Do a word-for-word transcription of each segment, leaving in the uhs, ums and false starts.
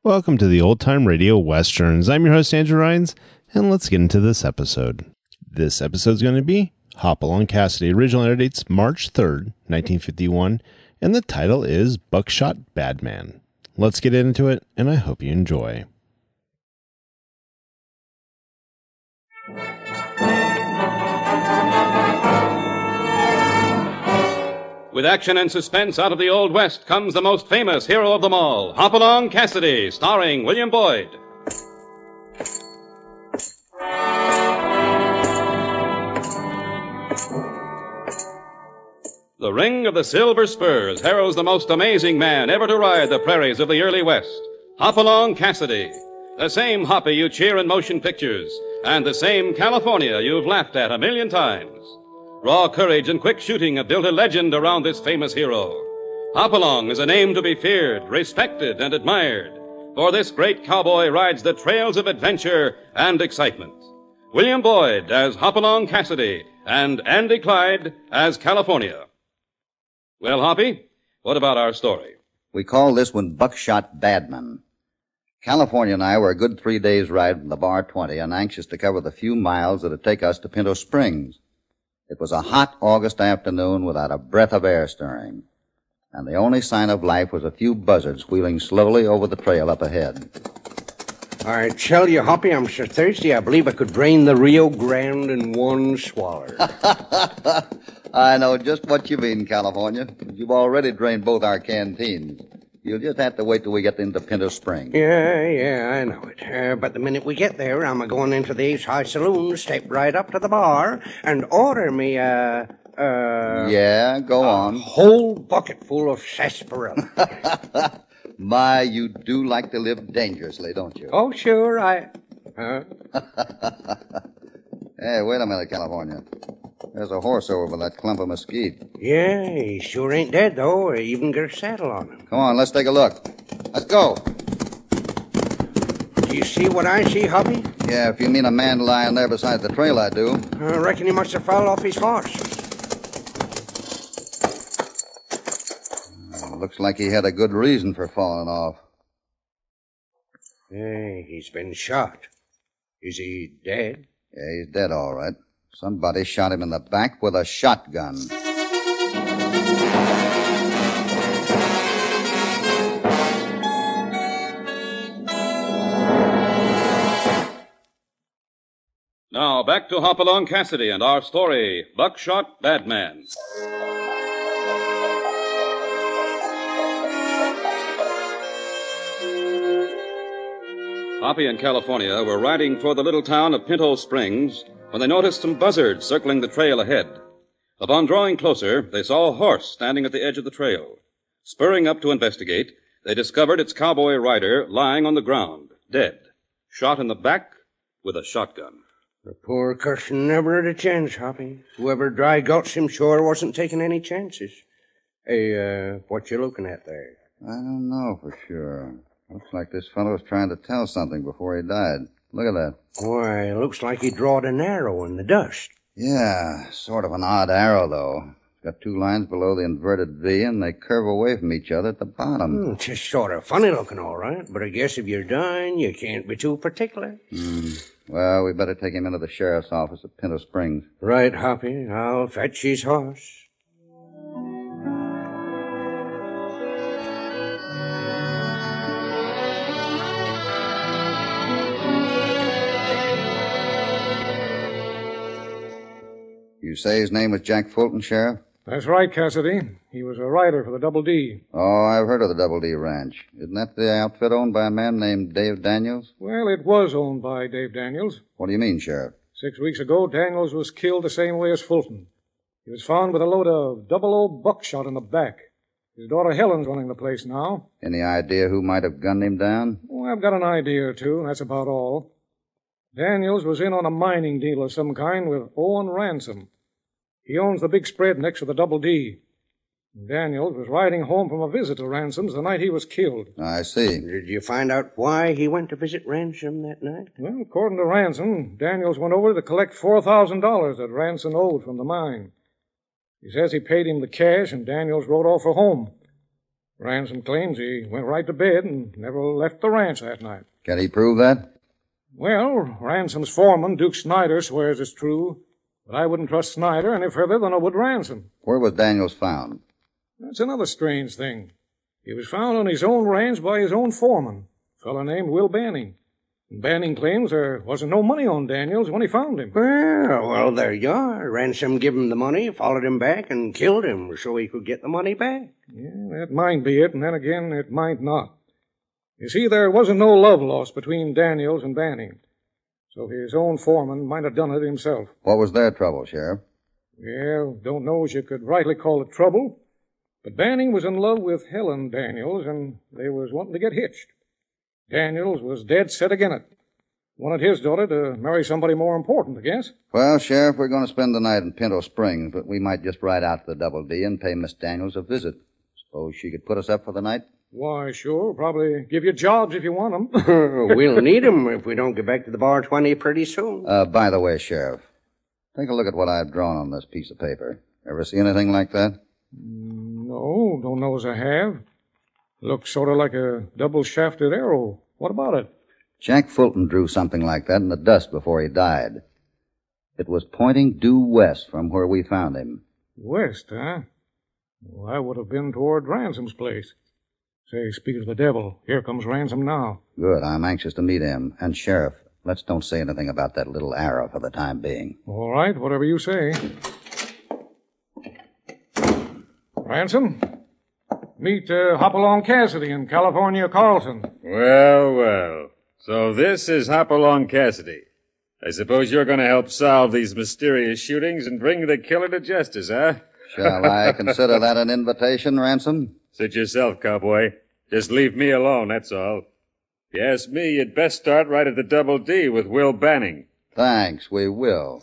Welcome to the Old Time Radio Westerns. I'm your host, Andrew Rhynes, and let's get into this episode. This episode is going to be Hopalong Cassidy. Original air date's March third, nineteen fifty-one, and the title is Buckshot Badman. Let's get into it, and I hope you enjoy. With action and suspense out of the Old West comes the most famous hero of them all, Hopalong Cassidy, starring William Boyd. The ring of the silver spurs heralds the most amazing man ever to ride the prairies of the early West, Hopalong Cassidy. The same Hoppy you cheer in motion pictures, and the same California you've laughed at a million times. Raw courage and quick shooting have built a legend around this famous hero. Hopalong is a name to be feared, respected, and admired, for this great cowboy rides the trails of adventure and excitement. William Boyd as Hopalong Cassidy, and Andy Clyde as California. Well, Hoppy, what about our story? We call this one Buckshot Badman. California and I were a good three days' ride from the Bar twenty and anxious to cover the few miles that would take us to Pinto Springs. It was a hot August afternoon without a breath of air stirring, and the only sign of life was a few buzzards wheeling slowly over the trail up ahead. I tell you, Hoppy, I'm so thirsty I believe I could drain the Rio Grande in one swallow. I know just what you mean, California. You've already drained both our canteens. You'll just have to wait till we get into Pinto Springs. Yeah, yeah, I know it. Uh, but the minute we get there, I'm a-going into the Ace High Saloon, step right up to the bar, and order me a... Uh, yeah, go a on. whole bucket full of sarsaparilla. My, you do like to live dangerously, don't you? Oh, sure, I... Huh? Hey, wait a minute, California. There's a horse over by that clump of mesquite. Yeah, he sure ain't dead, though. I even got a saddle on him. Come on, let's take a look. Let's go. Do you see what I see, Hoppy? Yeah, if you mean a man lying there beside the trail, I do. I reckon he must have fallen off his horse. Uh, looks like he had a good reason for falling off. Hey, he's been shot. Is he dead? Yeah, he's dead, all right. Somebody shot him in the back with a shotgun. Now, back to Hopalong Cassidy and our story, Buckshot Badman. Hoppy and California were riding toward the little town of Pinto Springs when they noticed some buzzards circling the trail ahead. Upon drawing closer, they saw a horse standing at the edge of the trail. Spurring up to investigate, they discovered its cowboy rider lying on the ground, dead, shot in the back with a shotgun. The poor cuss'n never had a chance, Hoppy. Whoever dry gulched him sure wasn't taking any chances. Hey, uh, what you looking at there? I don't know for sure. Looks like this fellow was trying to tell something before he died. Look at that. Why, looks like he drawed an arrow in the dust. Yeah, sort of an odd arrow, though. It's got two lines below the inverted V, and they curve away from each other at the bottom. Hmm, just sort of funny looking, all right. But I guess if you're dying, you can't be too particular. Mm. Well, we better take him into the sheriff's office at Pinto Springs. Right, Hoppy. I'll fetch his horse. You say his name was Jack Fulton, Sheriff? That's right, Cassidy. He was a rider for the Double D. Oh, I've heard of the Double D Ranch. Isn't that the outfit owned by a man named Dave Daniels? Well, it was owned by Dave Daniels. What do you mean, Sheriff? Six weeks ago, Daniels was killed the same way as Fulton. He was found with a load of double O buckshot in the back. His daughter Helen's running the place now. Any idea who might have gunned him down? Oh, I've got an idea or two. That's about all. Daniels was in on a mining deal of some kind with Owen Ransom. He owns the big spread next to the Double D. Daniels was riding home from a visit to Ransom's the night he was killed. I see. Did you find out why he went to visit Ransom that night? Well, according to Ransom, Daniels went over to collect four thousand dollars that Ransom owed from the mine. He says he paid him the cash, and Daniels rode off for home. Ransom claims he went right to bed and never left the ranch that night. Can he prove that? Well, Ransom's foreman, Duke Snyder, swears it's true, but I wouldn't trust Snyder any further than I would Ransom. Where was Daniels found? That's another strange thing. He was found on his own ranch by his own foreman, a fellow named Will Banning. And Banning claims there wasn't no money on Daniels when he found him. Well, well, there you are. Ransom gave him the money, followed him back, and killed him so he could get the money back. Yeah, that might be it, and then again, it might not. You see, there wasn't no love lost between Daniels and Banning, so his own foreman might have done it himself. What was their trouble, Sheriff? Well, don't know as you could rightly call it trouble, but Banning was in love with Helen Daniels, and they was wanting to get hitched. Daniels was dead set agin it. Wanted his daughter to marry somebody more important, I guess. Well, Sheriff, we're going to spend the night in Pinto Springs, but we might just ride out to the Double D and pay Miss Daniels a visit. Suppose she could put us up for the night? Why, sure. Probably give you jobs if you want 'em. We'll need 'em if we don't get back to the Bar twenty pretty soon. Uh, by the way, Sheriff, take a look at what I've drawn on this piece of paper. Ever see anything like that? No, don't know as I have. Looks sort of like a double-shafted arrow. What about it? Jack Fulton drew something like that in the dust before he died. It was pointing due west from where we found him. West, huh? Well, I would have been toward Ransom's place. Say, speak of the devil, here comes Ransom now. Good, I'm anxious to meet him. And, Sheriff, let's don't say anything about that little arrow for the time being. All right, whatever you say. Ransom, meet uh, Hopalong Cassidy and California Carlson. Well, well. So this is Hopalong Cassidy. I suppose you're going to help solve these mysterious shootings and bring the killer to justice, huh? Shall I consider that an invitation, Ransom? Suit yourself, cowboy. Just leave me alone, that's all. If you ask me, you'd best start right at the Double D with Will Banning. Thanks, we will.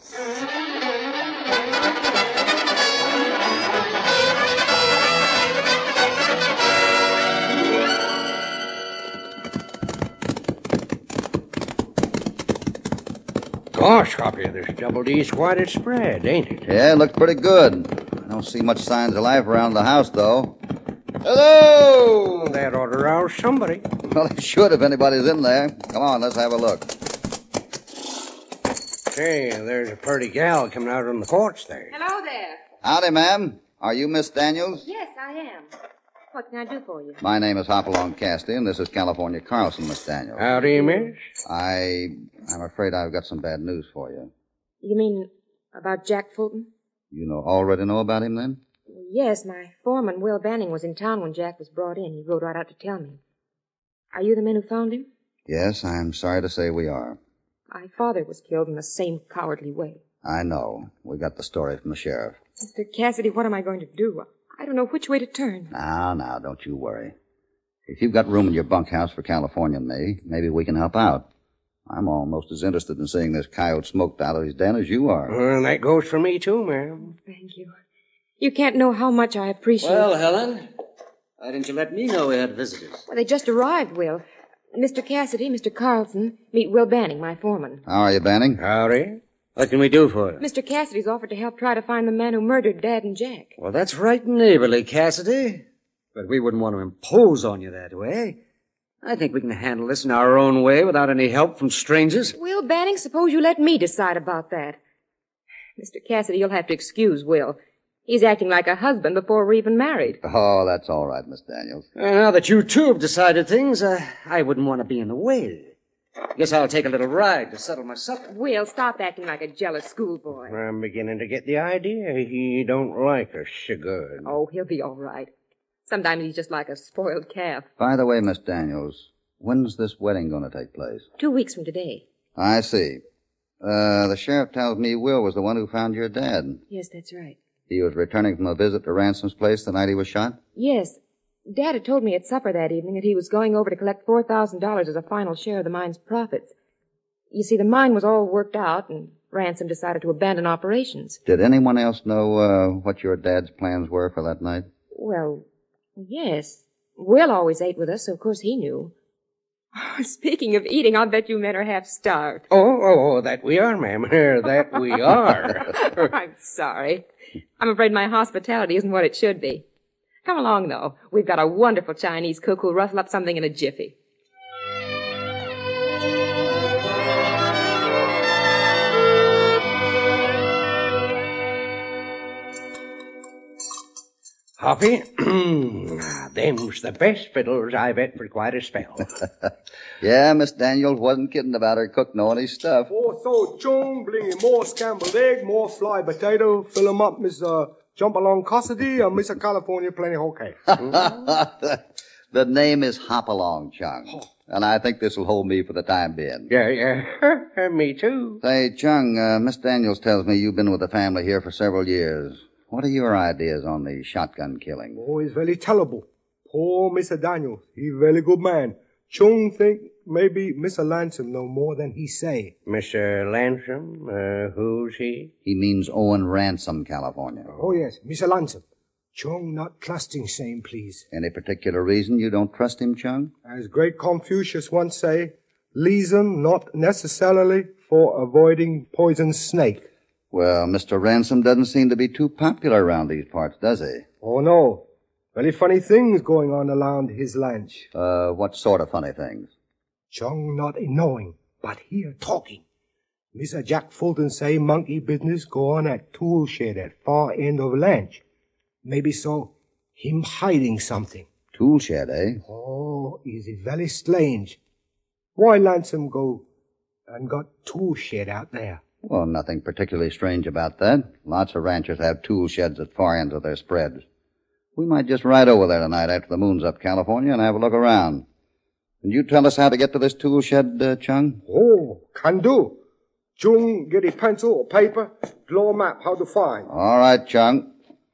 Gosh, Hoppy, this Double D's quite a spread, ain't it? Yeah, it looks pretty good. I don't see much signs of life around the house, though. Hello! That ought to rouse somebody. Well, it should if anybody's in there. Come on, let's have a look. Say, there's a pretty gal coming out on the porch there. Hello there. Howdy, ma'am. Are you Miss Daniels? Yes, I am. What can I do for you? My name is Hopalong Cassidy, and this is California Carlson, Miss Daniels. Howdy, miss. I... I'm afraid I've got some bad news for you. You mean about Jack Fulton? You know, already know about him, then? Yes, my foreman, Will Banning, was in town when Jack was brought in. He rode right out to tell me. Are you the men who found him? Yes, I'm sorry to say we are. My father was killed in the same cowardly way. I know. We got the story from the sheriff. Mister Cassidy, what am I going to do? I don't know which way to turn. Now, now, don't you worry. If you've got room in your bunkhouse for California and me, maybe we can help out. I'm almost as interested in seeing this coyote smoked out of his den as you are. Well, that goes for me, too, ma'am. Thank you. You can't know how much I appreciate... Well, Helen, why didn't you let me know we had visitors? Well, they just arrived, Will. Mister Cassidy, Mister Carlson, meet Will Banning, my foreman. How are you, Banning? Howdy. What can we do for you? Mister Cassidy's offered to help try to find the man who murdered Dad and Jack. Well, that's right neighborly, Cassidy. But we wouldn't want to impose on you that way. I think we can handle this in our own way without any help from strangers. Will Banning, suppose you let me decide about that. Mister Cassidy, you'll have to excuse Will. He's acting like a husband before we're even married. Oh, that's all right, Miss Daniels. Uh, now that you two have decided things, uh, I wouldn't want to be in the way. Guess I'll take a little ride to settle my supper. Will, stop acting like a jealous schoolboy. I'm beginning to get the idea he don't like us so good. Oh, he'll be all right. Sometimes he's just like a spoiled calf. By the way, Miss Daniels, when's this wedding going to take place? Two weeks from today. I see. Uh, the sheriff tells me Will was the one who found your dad. Yes, that's right. He was returning from a visit to Ransom's place the night he was shot? Yes. Dad had told me at supper that evening that he was going over to collect four thousand dollars as a final share of the mine's profits. You see, the mine was all worked out, and Ransom decided to abandon operations. Did anyone else know uh, what your dad's plans were for that night? Well, yes. Will always ate with us, so of course he knew. Speaking of eating, I'll bet you men are half starved. Oh, oh, oh, that we are, ma'am. That we are. I'm sorry. I'm afraid my hospitality isn't what it should be. Come along, though. We've got a wonderful Chinese cook who'll rustle up something in a jiffy. Hoppy, them's the best fiddles I've ate for quite a spell. Yeah, Miss Daniels wasn't kidding about her cook knowing his stuff. More so chung, bring in more scrambled egg, more fly potato, fill 'em up, Miss uh, Jump Along Cassidy, or Miss California Plenty Okay. the, the name is Hopalong, Chung. And I think this'll hold me for the time being. Yeah, yeah. Me too. Say, Chung, uh, Miss Daniels tells me you've been with the family here for several years. What are your ideas on the shotgun killing? Oh, he's very terrible. Poor Mister Daniels. He very good man. Chung think maybe Mister Lansom know more than he say. Mister Lansom, uh, who's he? He means Owen Ransom, California. Oh, yes, Mister Lansom. Chung not trusting same, please. Any particular reason you don't trust him, Chung? As great Confucius once say, reason not necessarily for avoiding poison snake. Well, Mister Ransom doesn't seem to be too popular around these parts, does he? Oh, no. Very funny things going on around his lunch. Uh, what sort of funny things? Chung not knowing, but here talking. Mister Jack Fulton say monkey business go on at tool shed at far end of lunch. Maybe so, him hiding something. Tool shed, eh? Oh, is it very strange. Why Lansom go and got tool shed out there? Well, nothing particularly strange about that. Lots of ranchers have tool sheds at far ends of their spreads. We might just ride over there tonight after the moon's up, California, and have a look around. Can you tell us how to get to this tool shed, uh, Chung? Oh, can do. Chung, get a pencil or paper, draw a map how to find. All right, Chung.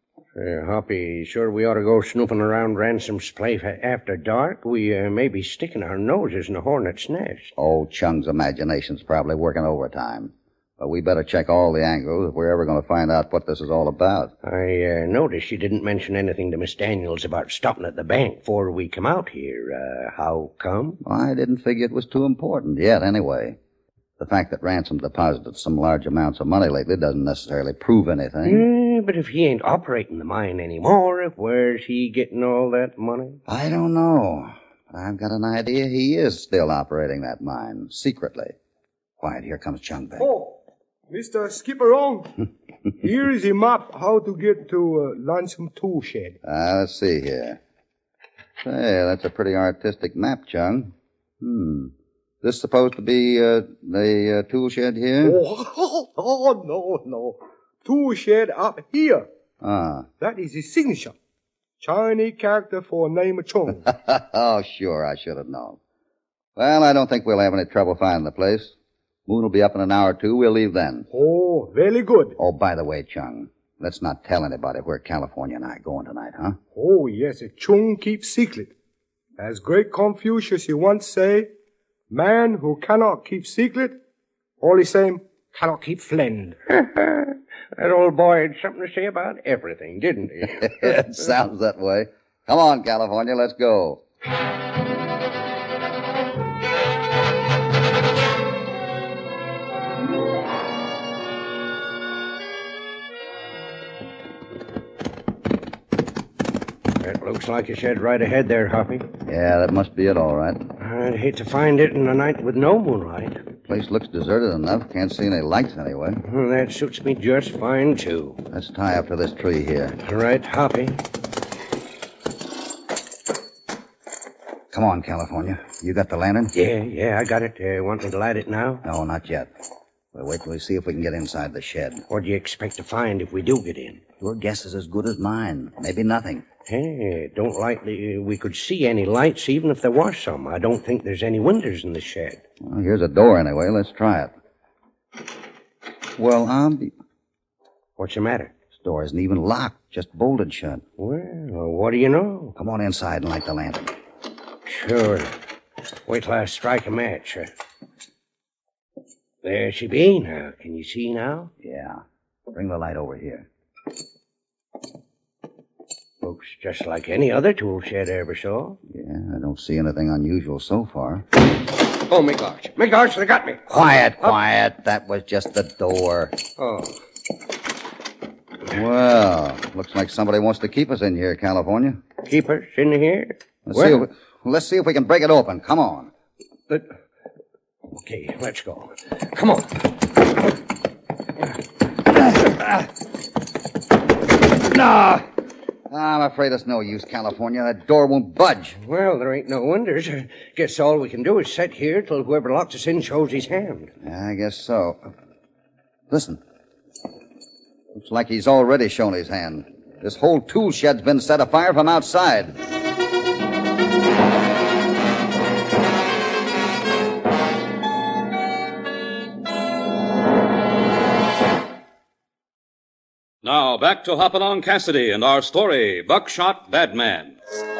Uh, Hoppy, sure we ought to go snooping around Ransom's place after dark. We uh, may be sticking our noses in a hornet's nest. Oh, Chung's imagination's probably working overtime. But we better check all the angles if we're ever going to find out what this is all about. I uh, noticed you didn't mention anything to Miss Daniels about stopping at the bank before we come out here. Uh, how come? I didn't figure it was too important yet, anyway. The fact that Ransom deposited some large amounts of money lately doesn't necessarily prove anything. Yeah, but if he ain't operating the mine anymore, where's he getting all that money? I don't know. I've got an idea he is still operating that mine, secretly. Quiet, here comes Chung back. Oh, Mister Skipperong, here is a map how to get to uh, Lansom Tool Shed. Uh, let's see here. Say, that's a pretty artistic map, Chung. Hmm. This supposed to be uh, the uh, tool shed here? Oh, oh, no, no. Tool shed up here. Ah. That is his signature. Chinese character for name of Chung. Oh, sure, I should have known. Well, I don't think we'll have any trouble finding the place. Moon will be up in an hour or two. We'll leave then. Oh, very good. Oh, by the way, Chung, let's not tell anybody where California and I are going tonight, huh? Oh, yes, a Chung keeps secret. As great Confucius he once say, man who cannot keep secret, all the same, cannot keep friend. That old boy had something to say about everything, didn't he? It sounds that way. Come on, California, let's go. It looks like a shed right ahead there, Hoppy. Yeah, that must be it, all right. I'd hate to find it in a night with no moonlight. Place looks deserted enough. Can't see any lights anyway. Well, that suits me just fine, too. Let's tie up to this tree here. All right, Hoppy. Come on, California. You got the lantern? Yeah, yeah, I got it. Uh, want me to light it now? No, not yet. We'll wait till we see if we can get inside the shed. What do you expect to find if we do get in? Your guess is as good as mine. Maybe nothing. Hey, don't likely we could see any lights even if there was some. I don't think there's any windows in the shed. Well, here's a door anyway. Let's try it. Well, I'll be... What's the matter? This door isn't even locked, just bolted shut. Well, what do you know? Come on inside and light the lantern. Sure. Wait till I strike a match. Uh, there she be now. Can you see now? Yeah. Bring the light over here. Looks just like any other tool shed I ever saw. Yeah, I don't see anything unusual so far. Oh, my gosh. My gosh, they got me. Quiet, quiet. That was just the door. Oh. Well, looks like somebody wants to keep us in here, California. Keep us in here? Let's, Well- see, if we, let's see if we can break it open. Come on. But... Okay, let's go. Come on. No! I'm afraid it's no use, California. That door won't budge. Well, there ain't no wonders. I guess all we can do is sit here till whoever locked us in shows his hand. Yeah, I guess so. Listen. Looks like he's already shown his hand. This whole tool shed's been set afire from outside. Now, back to Hopalong Cassidy and our story, Buckshot Badman.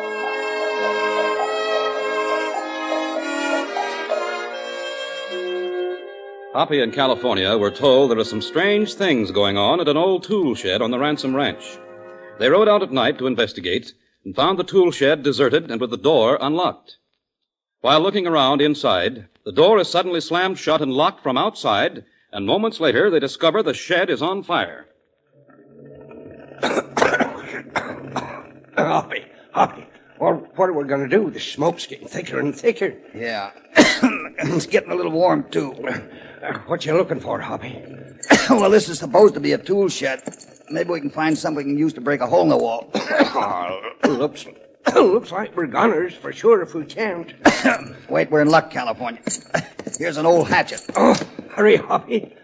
Hoppy and California were told there are some strange things going on at an old tool shed on the Ransom Ranch. They rode out at night to investigate and found the tool shed deserted and with the door unlocked. While looking around inside, the door is suddenly slammed shut and locked from outside, and moments later they discover the shed is on fire. Hoppy, Hoppy. Well, what are we going to do? The smoke's getting thicker and thicker. Yeah. It's getting a little warm, too. Uh, what you looking for, Hoppy? Well, this is supposed to be a tool shed. Maybe we can find something we can use to break a hole in the wall. Oh, looks, looks like we're gunners, for sure, if we can't. Wait, we're in luck, California. Here's an old hatchet. Oh, hurry, Hoppy.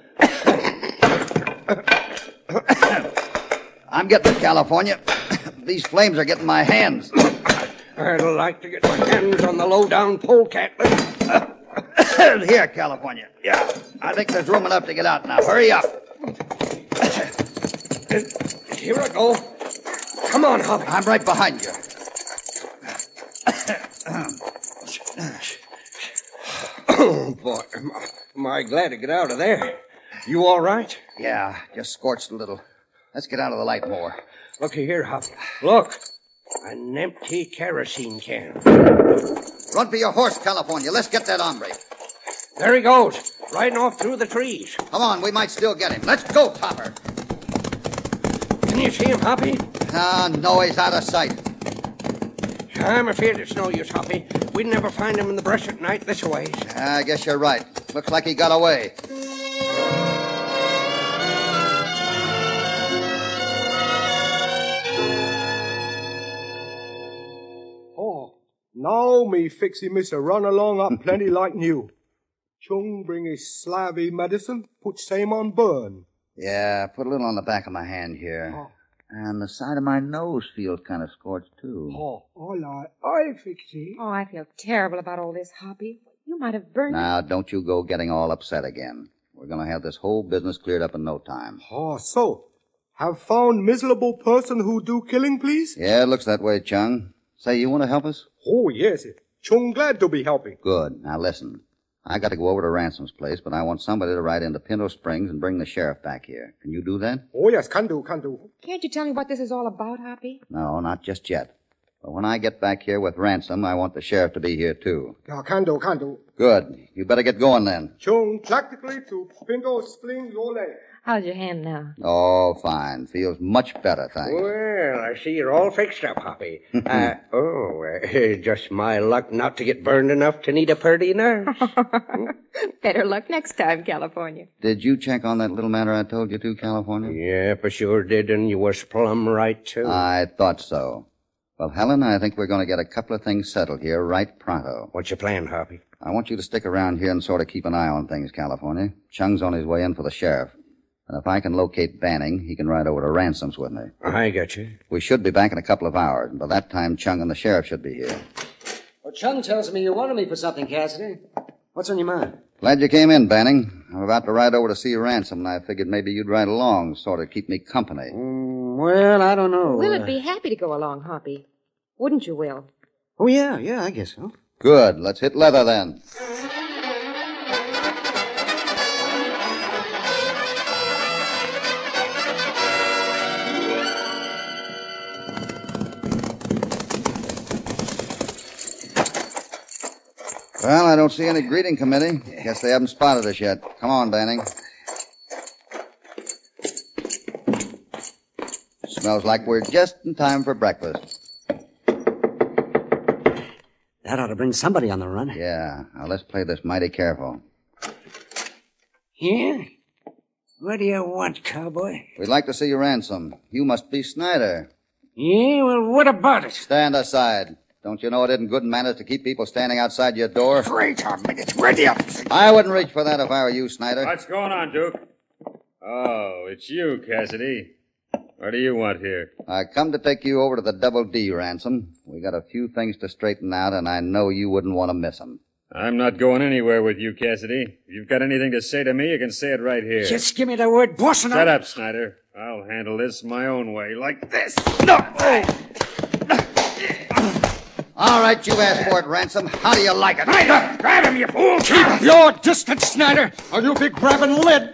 I'm getting it, California. These flames are getting my hands. I'd like to get my hands on the low-down polecat. Here, California. Yeah, I think there's room enough to get out now. Hurry up. Here I go. Come on, Hoppy. I'm right behind you. Oh, boy. Am I, am I glad to get out of there. You all right? Yeah, just scorched a little. Let's get out of the light more. Looky here, Hoppy. Look. An empty kerosene can. Run for your horse, California. Let's get that hombre. There he goes, riding off through the trees. Come on, we might still get him. Let's go, Topper. Can you see him, Hoppy? Ah, no, he's out of sight. I'm afraid it's no use, Hoppy. We'd never find him in the brush at night this way. I guess you're right. Looks like he got away. Oh, now me fixie Mister run along up plenty like new. Chung bring his slavey medicine, put same on burn. Yeah, put a little on the back of my hand here. Oh. And the side of my nose feels kind of scorched, too. Oh, all right. I fixie. Oh, I feel terrible about all this, Hoppy. You might have burned Now, don't you go getting all upset again. We're going to have this whole business cleared up in no time. Oh, so. Have found miserable person who do killing, please? Yeah, it looks that way, Chung. Say, you want to help us? Oh, yes. Chung glad to be helping. Good. Now, listen. I got to go over to Ransom's place, but I want somebody to ride into Pinto Springs and bring the sheriff back here. Can you do that? Oh, yes, can do, can do. Can't you tell me what this is all about, Hoppy? No, not just yet. But when I get back here with Ransom, I want the sheriff to be here, too. Yeah, can do, can do. Good. You better get going then. Chung practically to Pinto Springs, your leg. How's your hand now? Oh, fine. Feels much better, thanks. Well, I see you're all fixed up, Hoppy. uh, oh, uh, just my luck not to get burned enough to need a purty nurse. Better luck next time, California. Did you check on that little matter I told you to, California? Yeah, for sure did, and you was plumb right, too. I thought so. Well, Helen, I think we're going to get a couple of things settled here right pronto. What's your plan, Hoppy? I want you to stick around here and sort of keep an eye on things, California. Chung's on his way in for the sheriff. And if I can locate Banning, he can ride over to Ransom's with me. I got you. We should be back in a couple of hours, and by that time, Chung and the sheriff should be here. Well, Chung tells me you wanted me for something, Cassidy. What's on your mind? Glad you came in, Banning. I'm about to ride over to see Ransom, and I figured maybe you'd ride along, sort of keep me company. Mm, well, I don't know. Will'd Uh, be happy to go along, Hoppy. Wouldn't you, Will? Oh, yeah, yeah, I guess so. Good. Let's hit leather then. Well, I don't see any greeting committee. Guess they haven't spotted us yet. Come on, Banning. Smells like we're just in time for breakfast. That ought to bring somebody on the run. Yeah. Now, let's play this mighty careful. Yeah? What do you want, cowboy? We'd like to see your ransom. You must be Snyder. Yeah, well, what about it? Stand aside. Don't you know it isn't good manners to keep people standing outside your door? Wait a minute. Where do you... I wouldn't reach for that if I were you, Snyder. What's going on, Duke? Oh, it's you, Cassidy. What do you want here? I come to take you over to the Double D, Ransom. We got a few things to straighten out, and I know you wouldn't want to miss them. I'm not going anywhere with you, Cassidy. If you've got anything to say to me, you can say it right here. Just give me the word, boss, and Shut I'll... up, Snyder. I'll handle this my own way, like this. No! All right, you asked for it, Ransom. How do you like it? Snyder, grab him, you fool! Keep your distance, Snyder, or you'll be grabbing lead.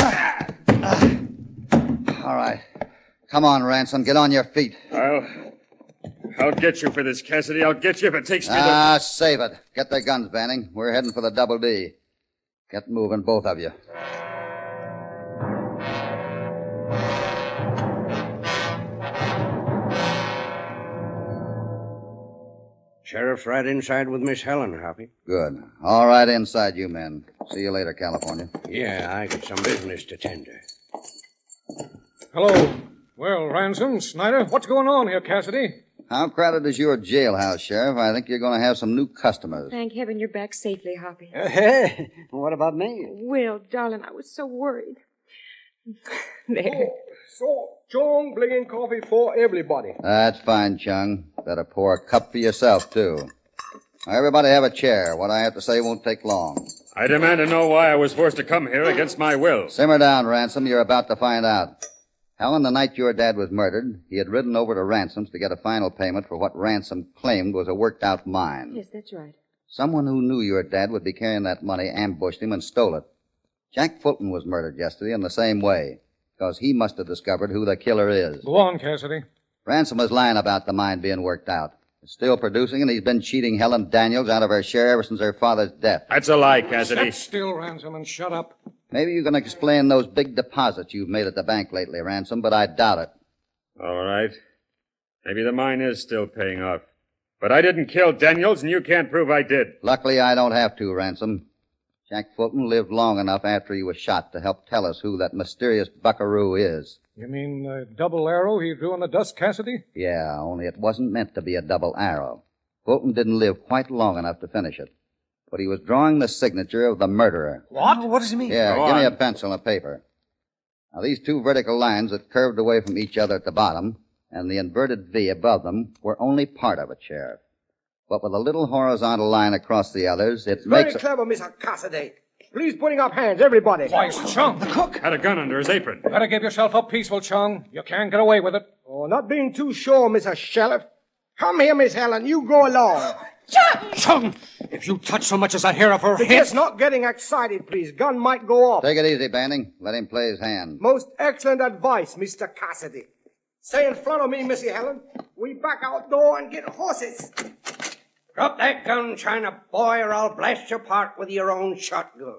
All right. Come on, Ransom. Get on your feet. I'll... I'll get you for this, Cassidy. I'll get you if it takes me to... Ah, save it. Get their guns, Banning. We're heading for the Double D. Get moving, both of you. Sheriff's right inside with Miss Helen, Hoppy. Good. All right, inside, you men. See you later, California. Yeah, I got some business to tend to. Hello. Well, Ransom, Snyder, what's going on here, Cassidy? How crowded is your jailhouse, Sheriff? I think you're going to have some new customers. Thank heaven you're back safely, Hoppy. Hey, what about me? Will, darling, I was so worried. There. So, John, bringing coffee for everybody. That's fine, Chung. Better pour a cup for yourself, too. Now, everybody have a chair. What I have to say won't take long. I demand to know why I was forced to come here against my will. Simmer down, Ransom. You're about to find out. Helen, the night your dad was murdered, he had ridden over to Ransom's to get a final payment for what Ransom claimed was a worked-out mine. Yes, that's right. Someone who knew your dad would be carrying that money ambushed him and stole it. Jack Fulton was murdered yesterday in the same way, because he must have discovered who the killer is. Go on, Cassidy. Ransom was lying about the mine being worked out. It's still producing, and he's been cheating Helen Daniels out of her share ever since her father's death. That's a lie, Cassidy. Sit still, Ransom, and shut up. Maybe you can explain those big deposits you've made at the bank lately, Ransom, but I doubt it. All right. Maybe the mine is still paying off. But I didn't kill Daniels, and you can't prove I did. Luckily, I don't have to, Ransom. Jack Fulton lived long enough after he was shot to help tell us who that mysterious buckaroo is. You mean the double arrow he drew in the dust, Cassidy? Yeah, only it wasn't meant to be a double arrow. Fulton didn't live quite long enough to finish it. But he was drawing the signature of the murderer. What? What does it mean? Yeah, Go give me on. a pencil and a paper. Now, these two vertical lines that curved away from each other at the bottom and the inverted V above them were only part of it, Sheriff. But with a little horizontal line across the others, it Very makes... A... clever, Mister Cassidy. Please putting up hands, everybody. Why, Chung. The cook. Had a gun under his apron. Better give yourself up peaceful, Chung. You can't get away with it. Oh, not being too sure, Mister Sheriff. Come here, Miss Helen. You go along. Chung! If you touch so much as a hair of her head... Just not getting excited, please. Gun might go off. Take it easy, Banning. Let him play his hand. Most excellent advice, Mister Cassidy. Stay in front of me, Missy Helen. We back out door and get horses. Drop that gun, China boy, or I'll blast your part with your own shotgun.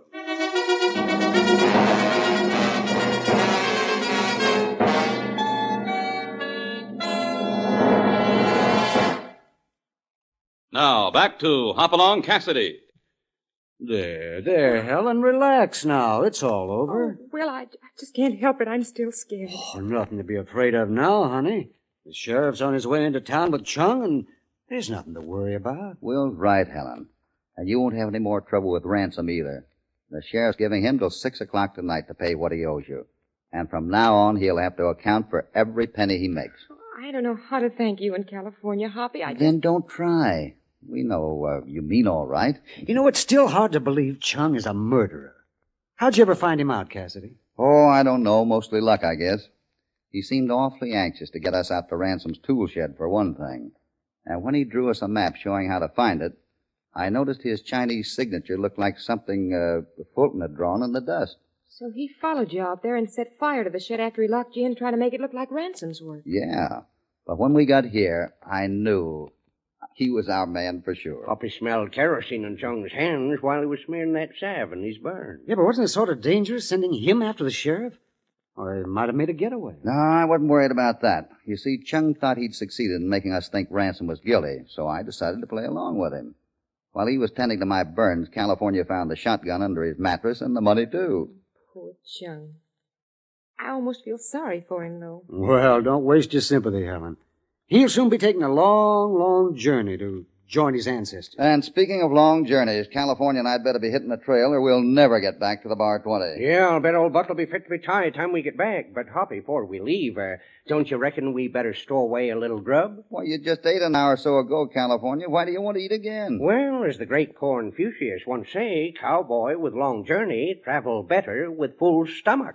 Now, back to Hopalong Cassidy. There, there, Helen, relax now. It's all over. Oh, Will, I, I just can't help it. I'm still scared. Oh, nothing to be afraid of now, honey. The sheriff's on his way into town with Chung, and there's nothing to worry about. Will's right, Helen. And you won't have any more trouble with Ransom either. The sheriff's giving him till six o'clock tonight to pay what he owes you. And from now on, he'll have to account for every penny he makes. I don't know how to thank you in California, Hoppy. I just... Then don't try. We know uh, you mean all right. You know, it's still hard to believe Chung is a murderer. How'd you ever find him out, Cassidy? Oh, I don't know. Mostly luck, I guess. He seemed awfully anxious to get us out to Ransom's tool shed, for one thing. And when he drew us a map showing how to find it, I noticed his Chinese signature looked like something uh, Fulton had drawn in the dust. So he followed you out there and set fire to the shed after he locked you in, trying to make it look like Ransom's work. Yeah. But when we got here, I knew he was our man for sure. Hoppy smelled kerosene in Chung's hands while he was smearing that salve in his burn. Yeah, but wasn't it sort of dangerous sending him after the sheriff? Or he might have made a getaway. No, I wasn't worried about that. You see, Chung thought he'd succeeded in making us think Ransom was guilty, so I decided to play along with him. While he was tending to my burns, California found the shotgun under his mattress and the money, too. Poor Chung. I almost feel sorry for him, though. Well, don't waste your sympathy, Helen. He'll soon be taking a long, long journey to join his ancestors. And speaking of long journeys, California and I'd better be hitting the trail or we'll never get back to the Bar twenty. Yeah, I'll bet old Buck will be fit to be tied time we get back. But, Hoppy, before we leave, uh, don't you reckon we better stow away a little grub? Well, you just ate an hour or so ago, California. Why do you want to eat again? Well, as the great Confucius once say, cowboy with long journey travel better with full stomach.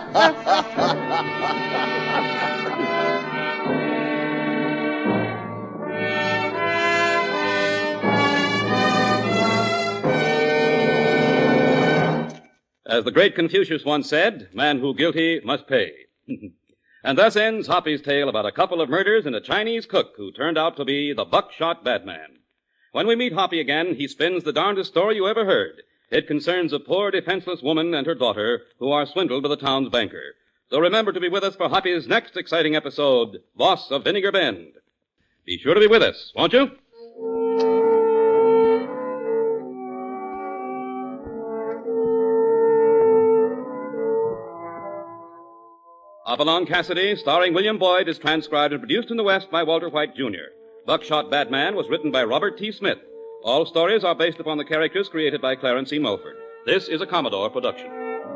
As the great Confucius once said, man who guilty must pay. And thus ends Hoppy's tale about a couple of murders and a Chinese cook who turned out to be the buckshot bad man. When we meet Hoppy again, he spins the darndest story you ever heard. It concerns a poor defenseless woman and her daughter who are swindled by the town's banker. So remember to be with us for Hoppy's next exciting episode, Boss of Vinegar Bend. Be sure to be with us, won't you? Hopalong Cassidy, starring William Boyd, is transcribed and produced in the West by Walter White, Junior Buckshot Batman was written by Robert T. Smith. All stories are based upon the characters created by Clarence E. Mulford. This is a Commodore production.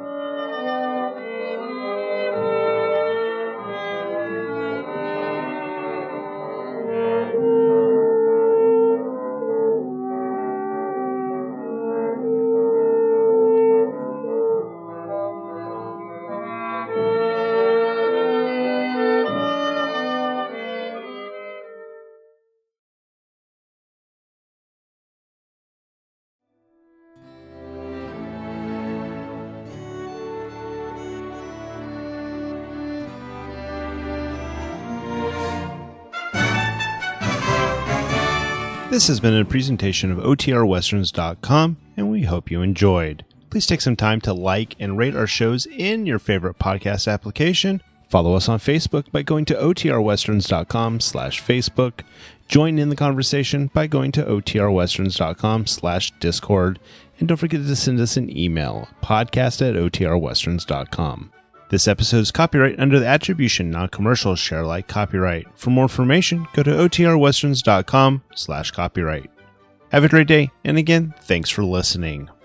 This has been a presentation of O T R westerns dot com, and we hope you enjoyed. Please take some time to like and rate our shows in your favorite podcast application. Follow us on Facebook by going to O T R westerns dot com slash Facebook. Join in the conversation by going to O T R westerns dot com slash Discord. And don't forget to send us an email, podcast at O T R westerns dot com. This episode is copyright under the Attribution Non-Commercial Share Alike copyright. For more information, go to O T R westerns dot com slash copyright. Have a great day, and again, thanks for listening.